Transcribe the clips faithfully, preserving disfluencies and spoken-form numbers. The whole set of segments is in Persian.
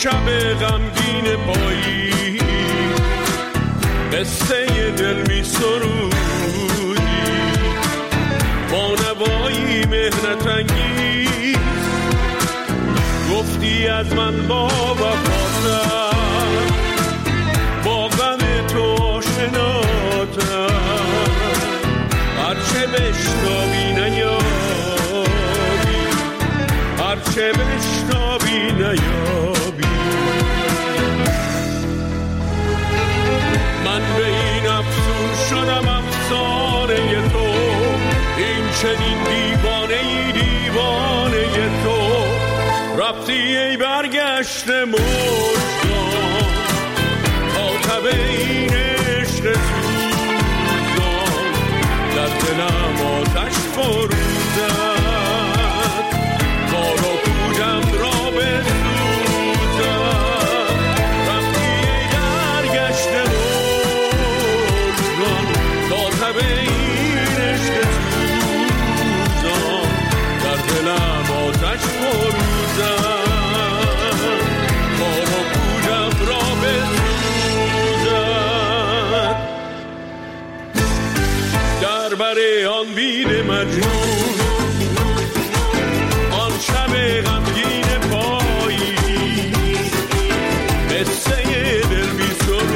شب غمگین پایی قصه دل می سرودی با نوایی مهنت انگیز گفتی از من با وفاتر با غم تو آشناتر هرچه بشنوی نیابی هرچه بشنوی نیابی من به این افسون شدم افسانه تو این چنین دیوانه ای دیوانه تو رفتی ای برگشت مژگان تا تب این عشق سوزان در دلم آتش فروزد کار و پودم را بسوزد رفتی ای برگشت مژگان تا تب این عشق سوزان در دلم آتش فروزد کار و پودم را بسوزد در بر آن بید مجنون آن شب غمگین پایی قصه دل بی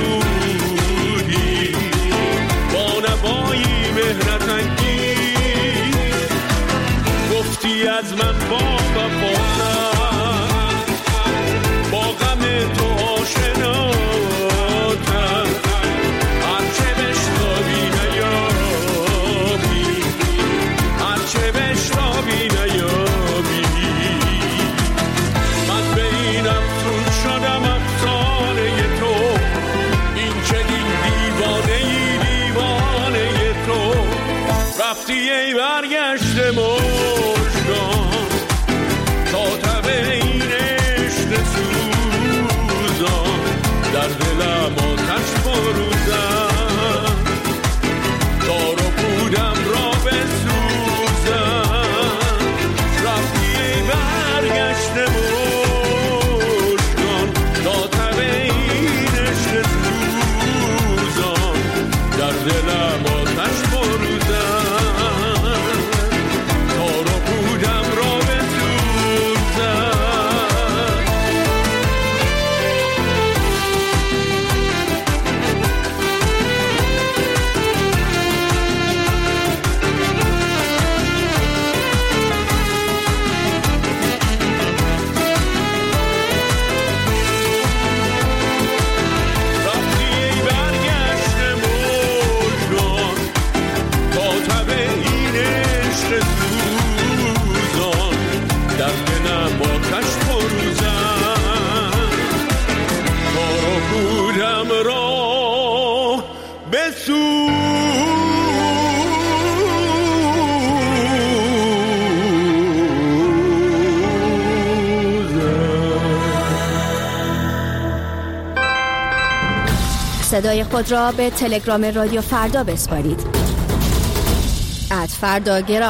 سرودی با نوایی مهنت انگیز گفتی از من با وفاتر با غم تو آشناتر هرچه بشنوی نیابی هرچه بشنوی نیابی من به این افسون شدم افسانه تو این چنین دیوانه ای دیوانه تو رفتی ای برگشت مژگان تا تب این عشق سوزان در دلم آتش فروزد تار و پودم را بسوزد رفتی ای برگشت مژگان تا تب این عشق سوزان در دلم آتش فروزد تار و پودم را بسوزد رفتی ای برگشت مژگان تا تب این عشق سوزان در دلم آتش فروزد کار و پودم را صدای خود را به تلگرام رادیو فردا بسپارید. ات فردا گرام.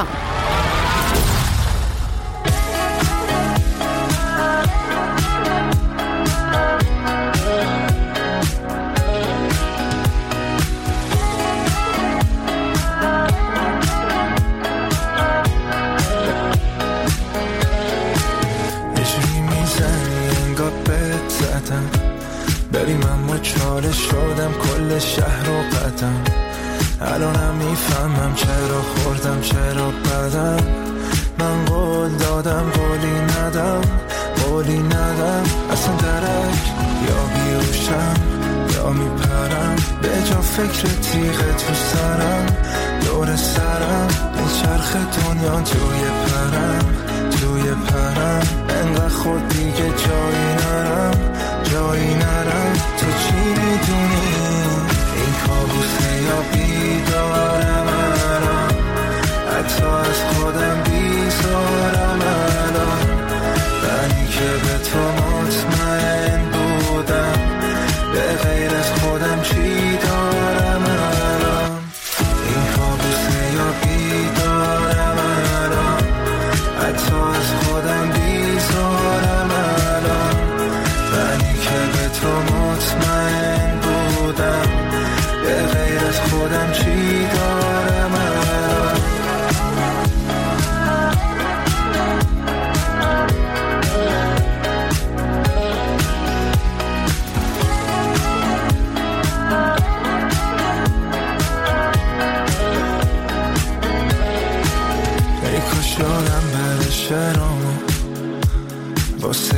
یجوری میزنی انگار بهت زدم بریم اما چاره شدم کل شهر رو قدم الانم میفهمم چرا خوردم چرا بدم من قول دادم قولی ندم قولی ندم اصلا درک یا بیوشم یا میپرم به جا فکر تیغ تو سرم دور سرم به چرخ دنیا توی پرم توی پرم انقدر خود دیگه جایی نرم جایی نرم تو چی میدونی این کابوسه یا بیدارم الان حتی از خودم بیزارم الان بلی که به تو مطمئن بودم به غیر از خودم چی دارم الان این کابوسه یا بیدارم الان حتی از خودم بیزارم الان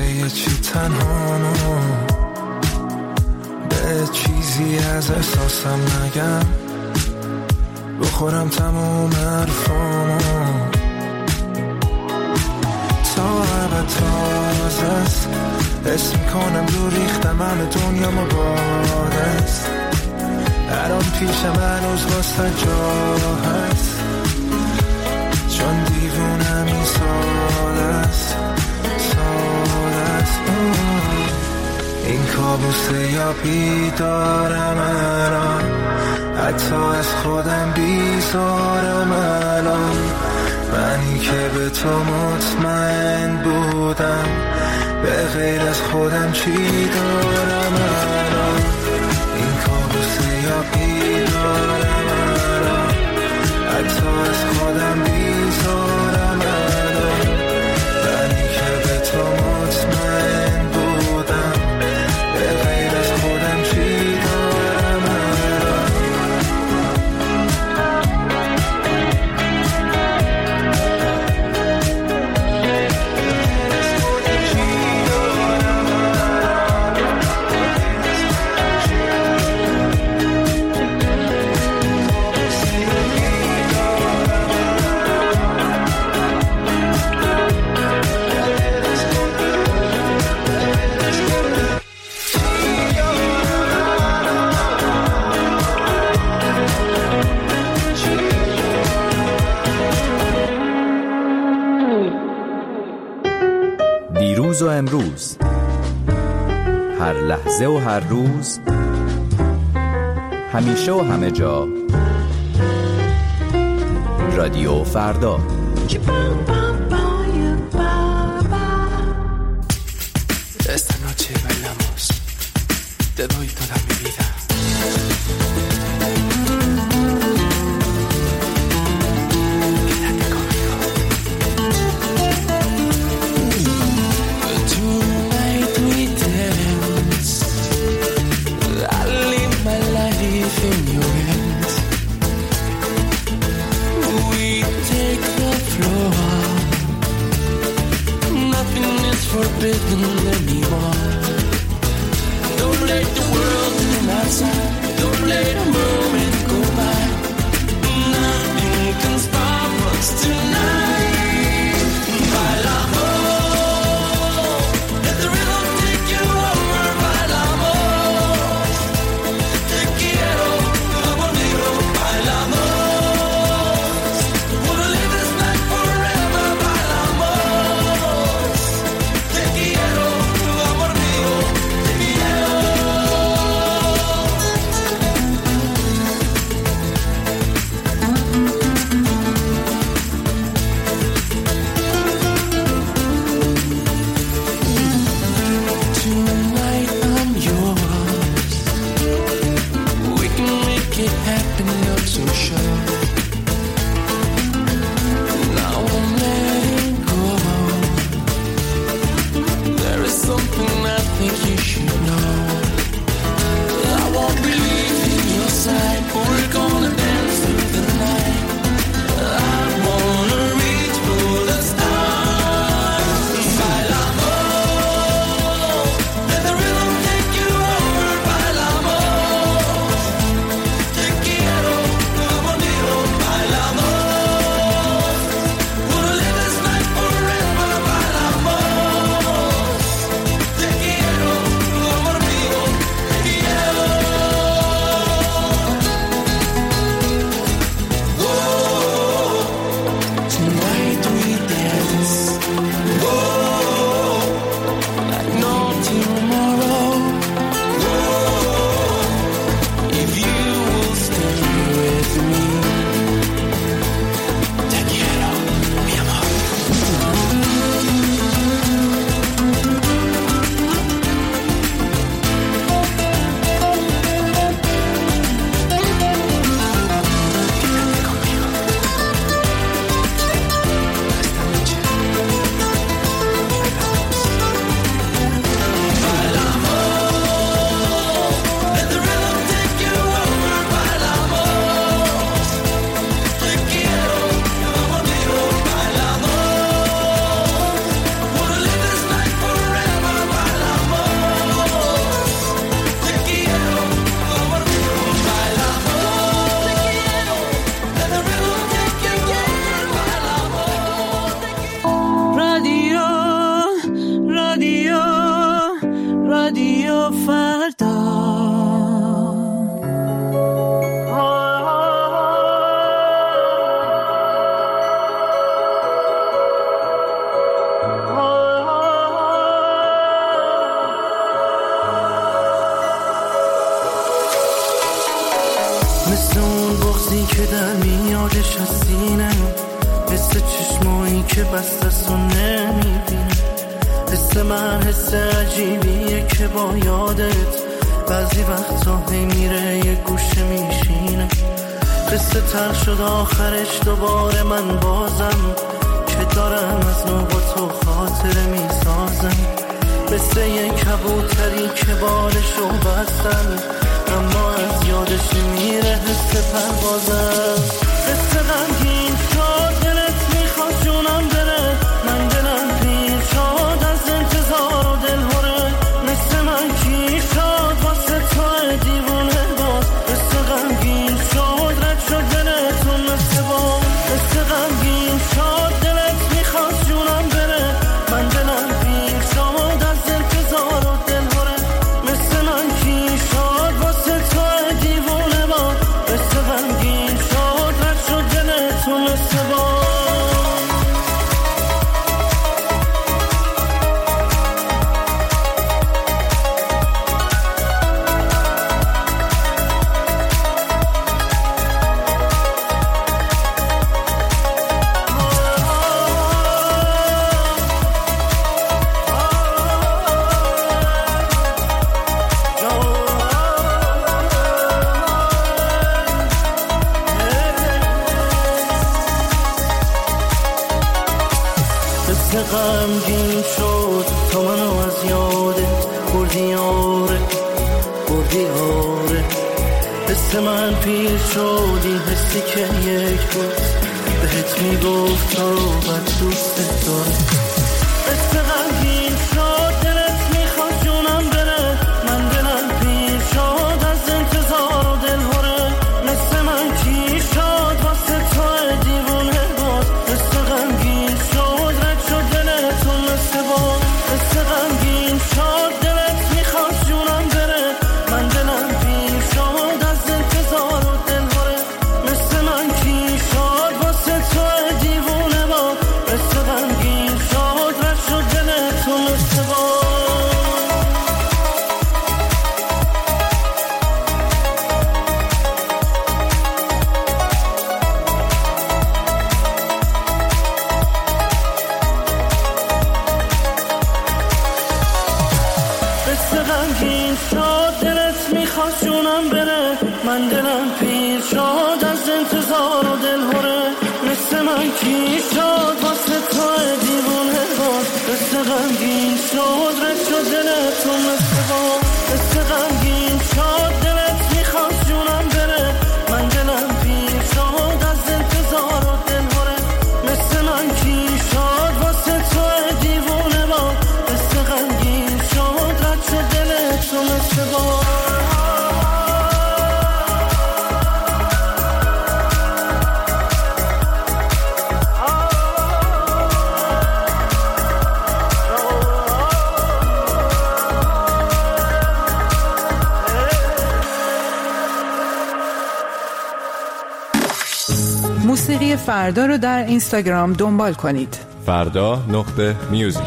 واسه چی تنهامو، به چیزی از احساسم نگم، بخورم تموم حرفامو. تا عبد تازه است، حس میکنم دور ریختم همه دنیا مباد است، الان پیشم هنوز واسه جا هست، چون دیوونم این ساده است، ساده است. این کابوسه یا بیدارم الان، حتی از خودم بیزارم الان، منی که به تو مطمئن بودم، به غیر از خودم چی دارم الان. این کابوسه یا بیدارم الان، حتی از خودم بیزارم الان، منی که به تو مطمئن بودم، به غیر از خودم چی دارم الان. دیروز و امروز، هر لحظه و هر روز، همیشه و همه جا، رادیو فردا. Esta noche bailamos, te doy toda mi vida. Quédate conmigo. Tonight we dance, I live my life in your hands. We take the floor, nothing is forbidden anymore. Don't let the world turn outside, don't let a moment go by. Nothing can stop us tonight. Bailamos, let the rhythm take you over. Bailamos, te quiero, amor mío. Bailamos, wanna live this night forever. Bailamos, te quiero, amor mío, te quiero. Tonight I'm yours. We can make it happen, I'm so sure. Now I'm letting go. There is something I think you should know. I won't be leaving your side, but we're gonna dance through the night. I wanna reach for the stars. Bailamos, let the rhythm take you over. Bailamos, te quiero, amor mío. Bailamos, wanna live this night forever. Bailamos, te quiero, amor mío, te quiero. Whoa, tonight we dance. Whoa, like no tomorrow. Whoa, if you will stay with me. Te quiero, mi amor. Quédate conmigo. Esta noche bailamos. Bailamos. تا فردا. مثل اون بغضی که در میادش از سینه، مثل چشمایی که بستست و نمیبینه، مثل من حس عجیبیه که با یادت بعضی وقتا هی میره یه گوشه میشینه. قصه تر شد آخرش دوباره من بازم که دارم از نو با تو خاطره میسازم. مثل یه کبوتری که بالشو بستم اما از یادش میره حس پروازم. قصه غمگین شد دلت میخواد جونم بره، من دلم پیر شد از انتظار و دلهوره. مثل من کی شد واسه تو دیوونه باز، قصه غمگین شد رد شد دلتون مثل باز. قصه غمگین شد دلت میخواد جونم بره، من دلم پیر شد از انتظار و دلهوره. مثل من کی شد واسه تو دیوونه باز، قصه غمگین شد رد شد دلتون مثل باز. قصه غمگین شد تا منو از یادت بردی آره بردی آره. حس من پیر شد این حسی که یک روز بهت میگفت تو رو بد دوست داره. قصه غمگین شد دلت میخواد جونم بره، من دلم پیر شد از انتظار و دلهوره. مثل من کی شد واسه تو دیوونه باز، قصه غمگین شد رد شد دلتون مثل باز. قصه غمگین شد دلت میخواد جونم بره، من دلم پیر شد از انتظار و دلهوره. مثل من کی شد واسه تو دیوونه باز، قصه غمگین شد رد شد دلتون مثل باز. قصه غمگین شد دلت میخواد جونم بره، من دلم پیر شد از انتظار و دلهوره. مثل من کی شد واسه تو دیوونه باز، قصه غمگین شد رد شد دلتون مثل باز. قصه غمگین شد دلت میخواد جونم بره، من دلم پیر شد از انتظار و دلهوره. مثل من کی شد واسه تو دیوونه باز، قصه غمگین شد رد شد دلتون مثل باز. موسیقی فردا رو در اینستاگرام دنبال کنید. فردا نقطه میوزیک.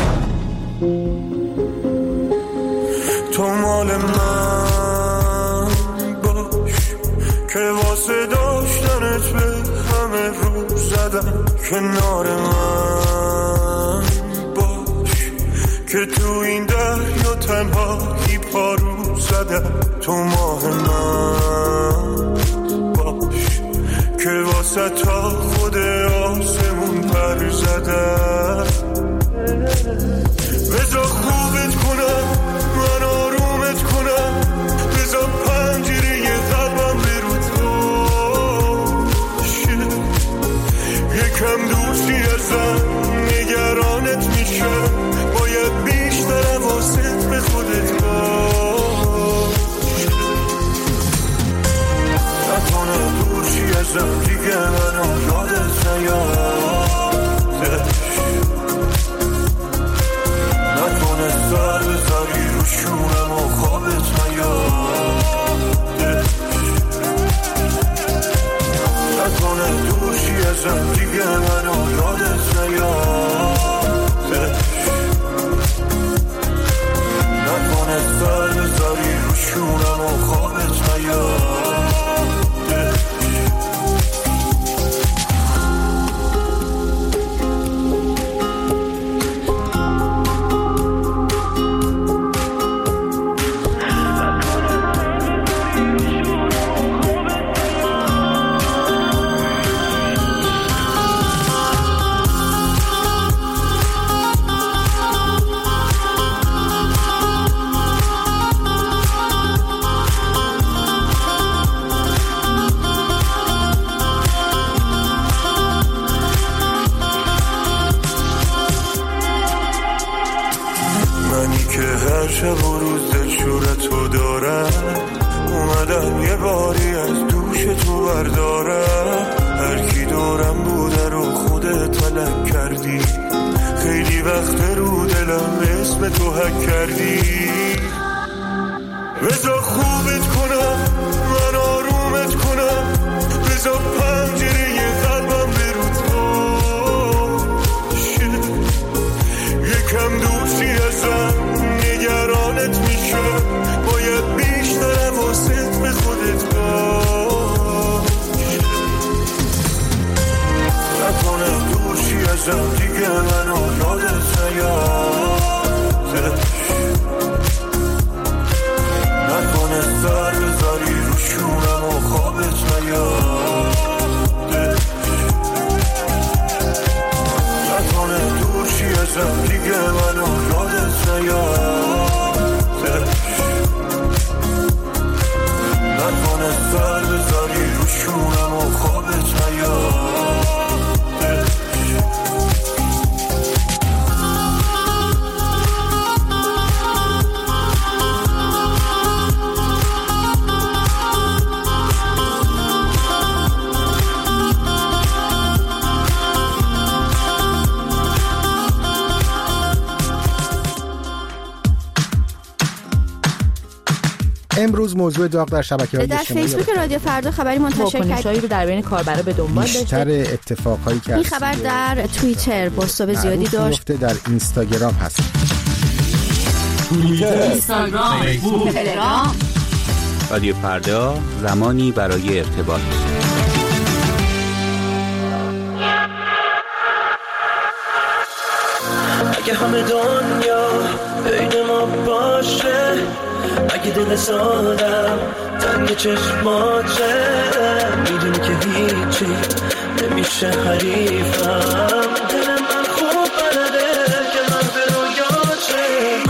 تو مال من باش که واسه داشتنت به همه رو زدم. کنار من باش که تو این دریا تنهایی پارو زدم. تو ماه من باش که واسه تا خود آسمون پر زدم. بذار خوبت کنم من آرومت کنم، بذار پنجره قلبم برو تو شه. یکم دوستی ازم نگرانت میشم، باید بیشتر حواست به خودت باشه. نکنه دورشی ازم دیگه منو یادت نیادش، نکنه سر بذاری رو شونم و ازم دیگه منو یادت نیاد نکنه سر بذاری رو شونم و خوابت نیاد شب و روز دلشورتو دارم اومدم یه باری از دوش تو بردارم هر کی دورم بوده رو خودت تلک کردی خیلی وقت رو دلم اسم تو حک کردی بذار خوبت کنم من آرومت کنم بذار پنجره قلبم برو یکم دوشی ازم نگرانت میشه باید بیشتر حواست به خودت باشه نکنه دوشی ازم دیگه منو یادت نیاد نکنه سر بذاری رو شونم و خوابت نیاد نکنه دوشی ازم دیگه منو یادت نیاد نکنه سر بذاری رو شونم و خوابت نیاد امروز موضوع داغ در شبکه‌های اجتماعی در فیسبوک رادیو فردا خبری منتشر کرد رو در بین کاربرا به دنبال داشته. بیشتر اتفاقایی که این خبر در توییتر بازتاب زیادی داشت. در اینستاگرام هست. توییتر، اینستاگرام، فیسبوک، تلگرام. رادیو فردا زمانی برای ارتباط. اگه همه دنیا بین ما باشه اگه دل سادم تنگ چشماته میدونی که هیچی نمیشه حریفم دل من خوب بلده که من به رویاته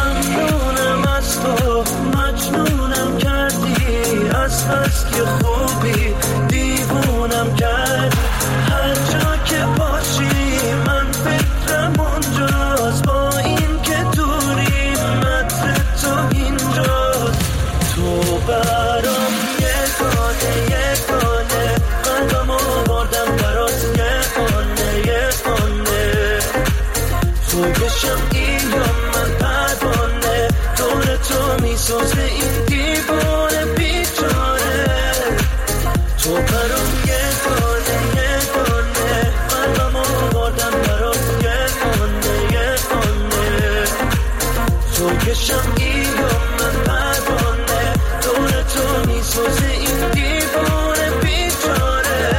ممنونم از تو مجنونم کردی از هستی خوبی دیوونم کردی هر جا که باشی من فکرم اونجاست با این که دوری متر تو اینجاست تو برام یکانه یکانه قلبمو بردم برات یکانه یکانه تو بشم این یا من پروانه دور تو میسازه این دیوانه بیچاره تو برام یکانه یکانه قلبمو بردم برات یکانه یکانه تو بشم این یا من پروانه دور تو میسازه این دیوانه بیچاره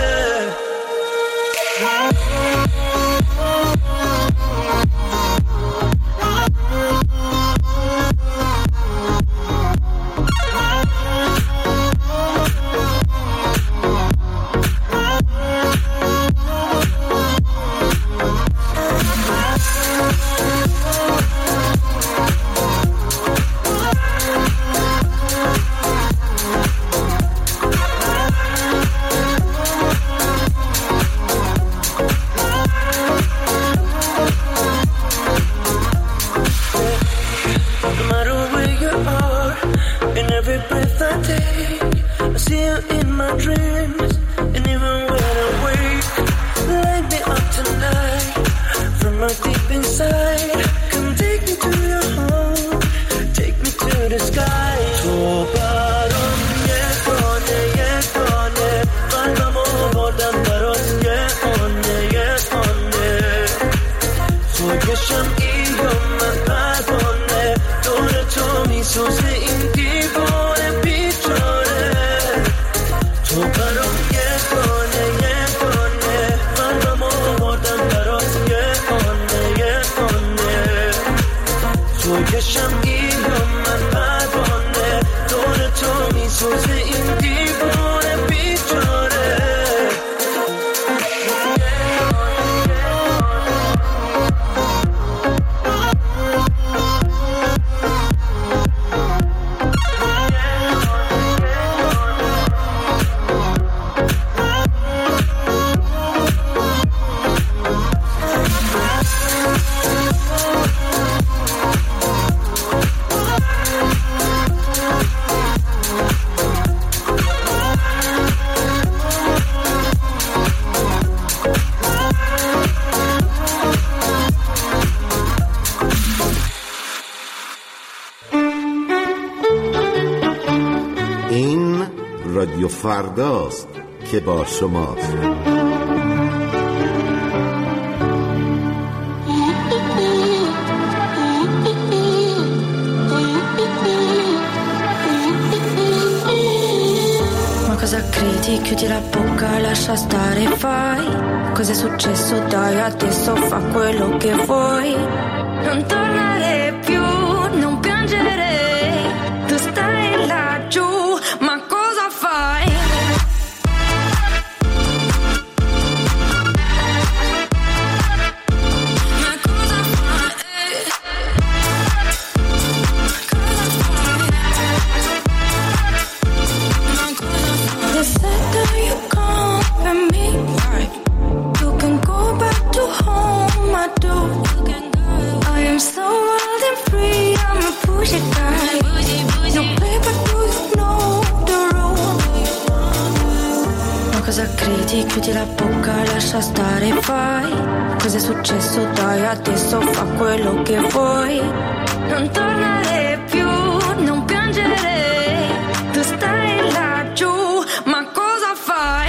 on میسوزه این دیوانه بیچاره. تو برام یه دانه یه دانه قلبم آوردم برات یه خانه یه خانه. تو یه شمعیم من پروانه دور تو میسوزه این دیوانه بیچاره. رادیو فرداست که با شماست. Ma cosa credi? Chiudi la bocca, lascia stare, fai. Cos'è successo? Dai, adesso fa quello che vuoi. Non tornare più, non piangere. Tu stai laggiù, ma cosa fai? Ma cosa fai? Cosa fai? Ma cosa fai? They said that you come and me, right? You can go back to home, I do. I am so wild and free, I'm a pushy guy. No paper, do you know the rule? Ma cosa credi? Chiudi la bocca, lascia stare, fai. Cos'è successo? Dai, adesso fa quello che vuoi. Non tornare più, non piangere. Tu stai laggiù, ma cosa fai?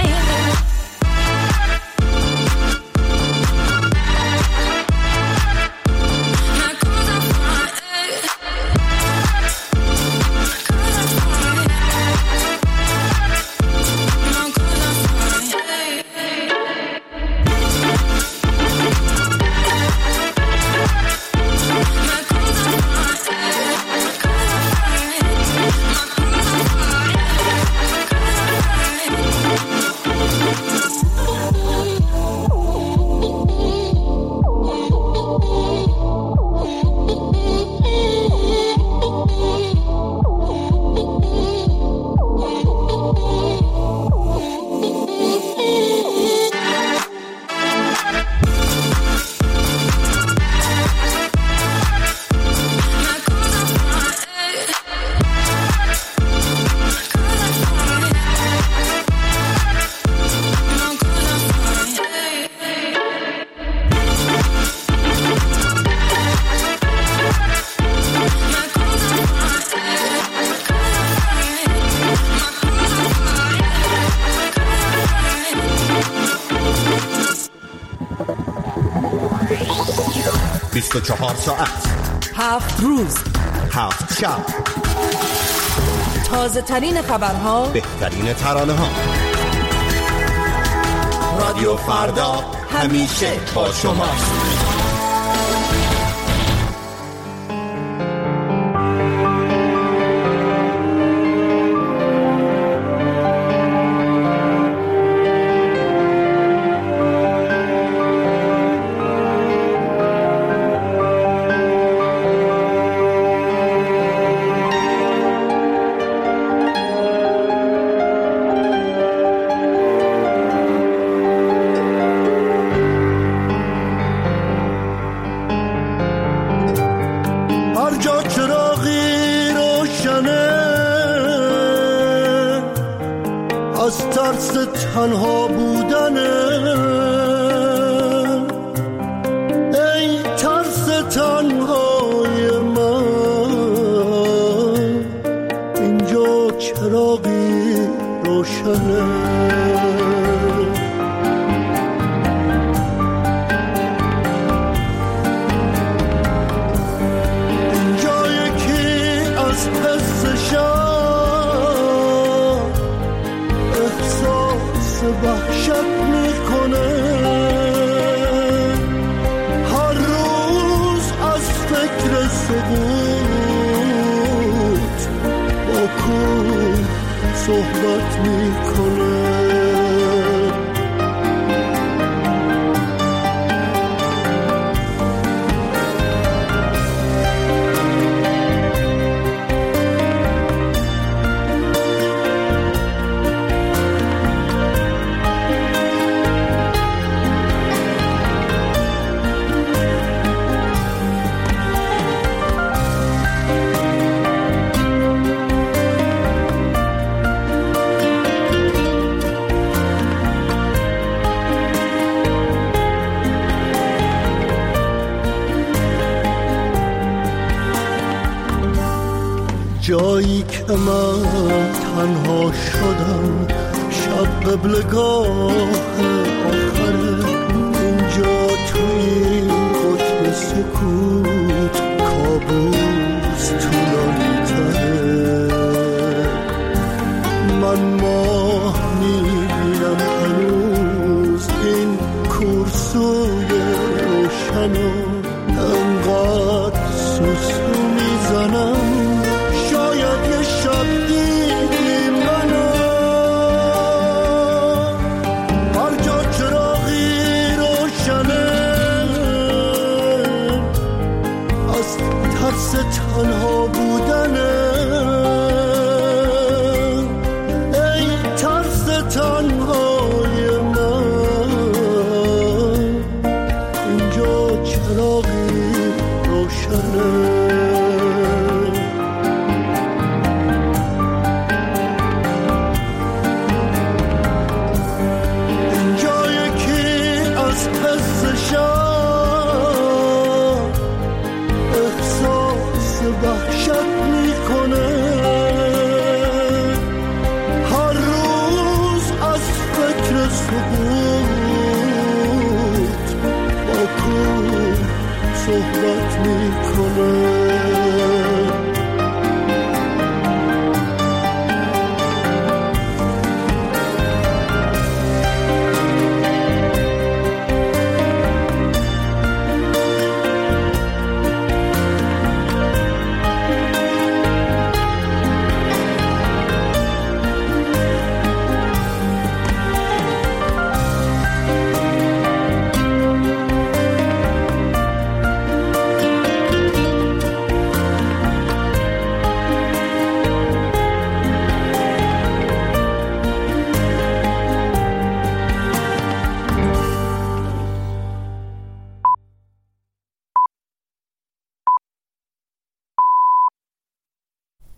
بیست و چهار ساعت، هفت روز، هفت شب، تازه ترین خبرها، بهترین ترانه ها. رادیو فردا همیشه با شماست. تنها بودنه، ای ترس تنهای من، اینجا چراغی روشنه. اینجا یکی از شب میکنه، هر روز از فکر سقوط با کوه صحبت میکنه. جایی که من تنها شدم، شب قبلگاه